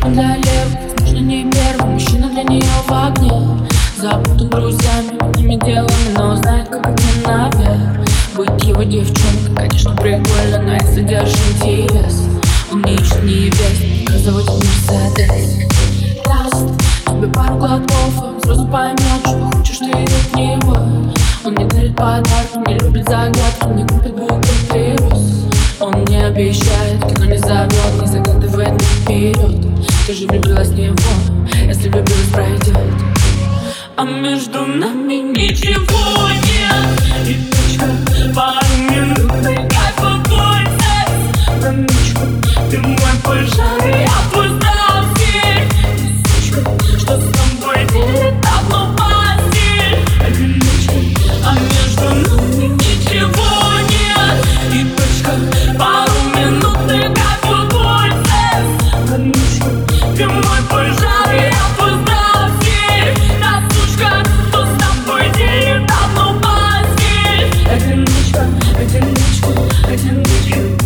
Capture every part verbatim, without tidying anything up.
Он для левых, возможно, не первый мужчина для нее в огне. Запутан друзьями, одними делами, но знает, как идти наверх. Быть его девчонкой, конечно, прикольно, но это содержит интерес. Он не ищет невест, показывает Мерседес. Даст тебе пару глотков, и он сразу поймет, что хочешь ты от него. Он не дарит подарки, не любит загадки, не купит букет и роз. Он не обещает, кино не зовет, не загадывает наперед. Ты же влюбилась в него, если влюбилась, пройдет. А между нами ничего нет. И точка, пару минут, и кайфовой секс. На ночку, ты мой пожар, я твой здравствуй. Лисичка, что с тобой делит давно постель. Одиночка, а между нами ничего нет. И точка, пару минут, и кайфовой секс. На ночку, ты мой пожар, я твой здравствуй. Одиночка, одиночка, одиночка.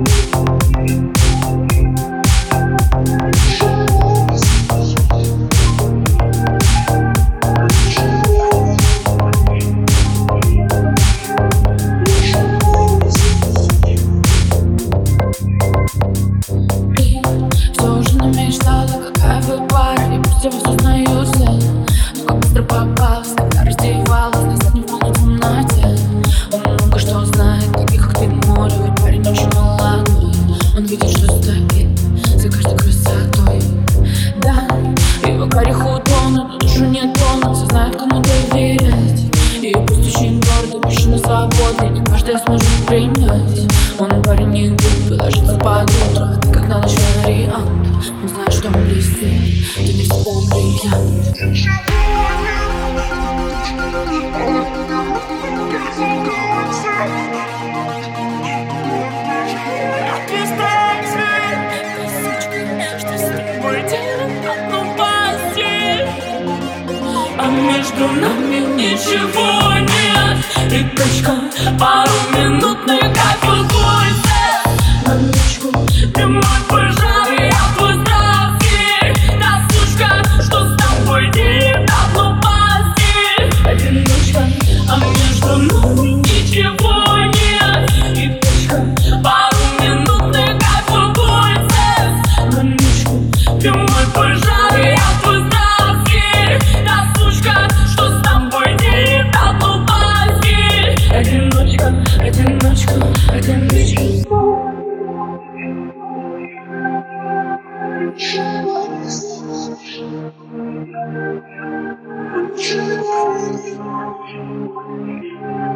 И все уже намечтала, какая вы пара. И пусть я вас узнаю след, но как быстро попалась, когда раздевалась назад не в полной темноте. Он много что знает, таких как ты море, ведь парень очень молодой. Он видит, что стоит за каждой красотой. Да, его карих утонут, но душу не тонут, все знают, кому доверять. И пусть очень гордый, мужчина свободный, не каждый сможет принять. Он парень не глупый, ложится под утро, ты как на ночь вариант. Он знает, что он блестит, ты не вспомнишь. А между нами ничего нет. И точка, пару минутный кайфовой секс. На ночку, ты мой пожар, я твой здравствуй. Настушка, что с тобой делит давно постель. Одиночка, а между нами ничего нет. И точка, пару минутный кайфовой секс. На ночку, ты мой пожар, я твой здравствуй. Одиночка, одиночка, одиночка. Thank you.